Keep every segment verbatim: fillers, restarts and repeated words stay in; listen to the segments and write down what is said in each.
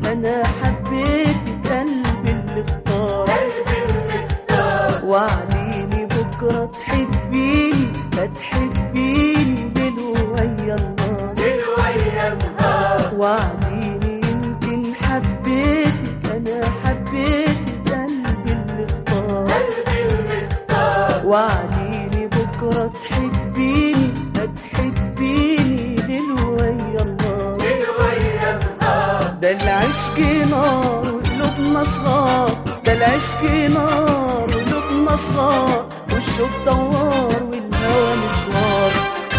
انا حبيتك قلبي اللي اختار وعديني بكره تحبيني هتحبيني ليل ويا النهار وعديني يمكن حبيتك انا حبيتك قلبي اللي اختار وعديني بكره تحبيني هتحبيني ليل ويا النهار ده العشق نار وقلوبنا صغار ده العشق نار وقلوبنا صغار والشوق دوار والهوى مشوار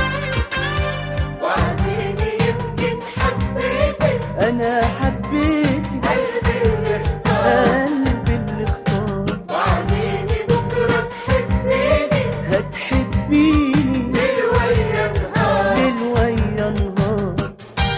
وعديني يمكن حبيتك انا حبيتك قلبي اللي اختار وعديني بكرة تحبيني هتحبيني ليل ويا نهار ليل ويا نهار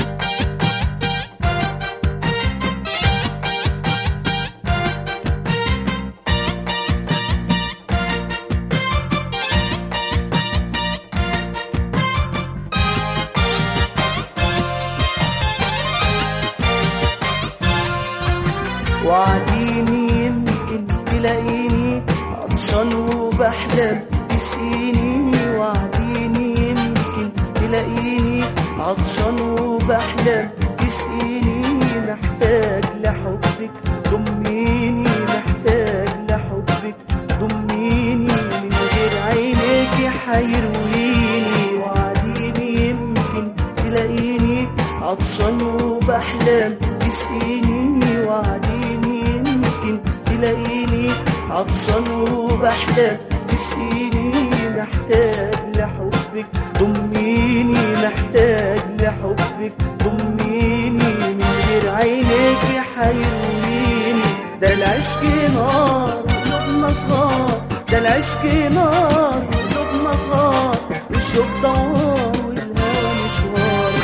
وعديني يمكن تلاقيني عطشان وبحلم تسقيني وعديني يمكن تلاقيني عطشان وبحلم تسقيني محتاج لحبك ضميني محتاج لحبك ضميني من غير عينيك حيرويني وعديني يمكن تلاقيني عطشان وبحلم تسقيني وعديني يمكن تلاقيني عطشان وبحلم تسقيني محتاج لحبك ضميني محتاج لحبك ضميني من غير عينيك حيرويني ده العشق نار وقلوبنا صغار ده العشق نار وقلوبنا صغار والشوق دوار والهوى مشوار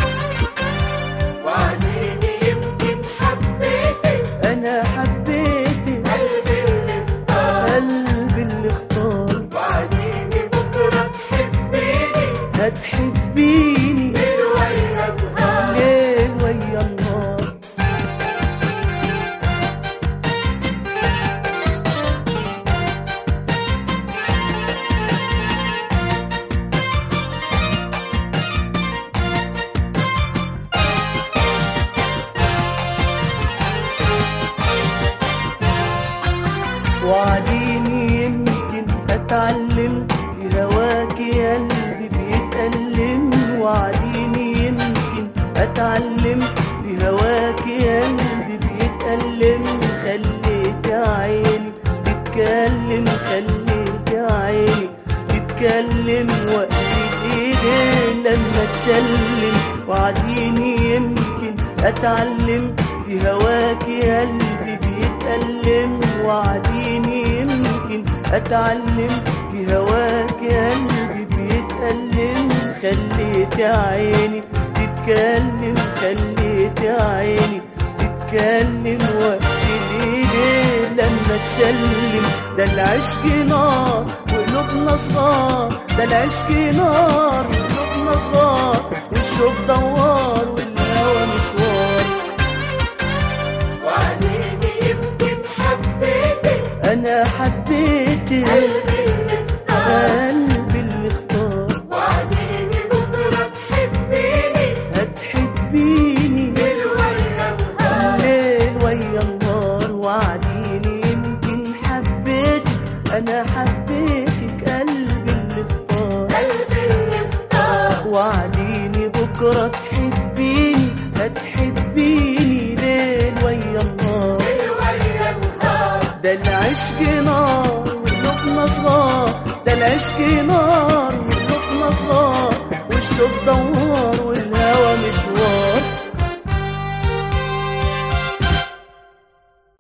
وعديني يمكن حبيتك انا حبيتك قلبي اللي اختار قلبي اللي اختار وعديني بكرة تحبيني هتحبيني ليل ويا نهار ليل ويا النهار وعديني يمكن اتعلم في هواك يا قلبي بيتألم وعديني يمكن اتعلم في هواك يا قلبي بيتألم خليت عيني تتكلم خليت عيني تتكلم وقت الايدين لما تسلم وعديني يمكن اتعلم في هواك يا قلبي بيتألم وعديني يمكن اتعلم في هواك يا قلبي بيتألم خليت عيني تتكلم خليت عيني تتكلم وقت الايدين لما تسلم ده العشق نار وقلوبنا صغار ده العشق نار وقلوبنا صغار والشوق دوار والهوى مشوار وعديني يمكن حبيتك انا حبيتك قلبي اللي اختار قلبي اللي اختار وعديني بكرة تحبيني هتحبيني ليل ويا نهار ليل ويا النهار وعديني يمكن حبيتك انا حبيتك قلبي اللي اختار قلبي اللي اختار وعديني بكره تحبيني هتحبيني ليل ويا النهار ليل ويا نهار ده العشق نار وقلوبنا صغار ده العشق نار وقلوبنا صغار والشوق دوار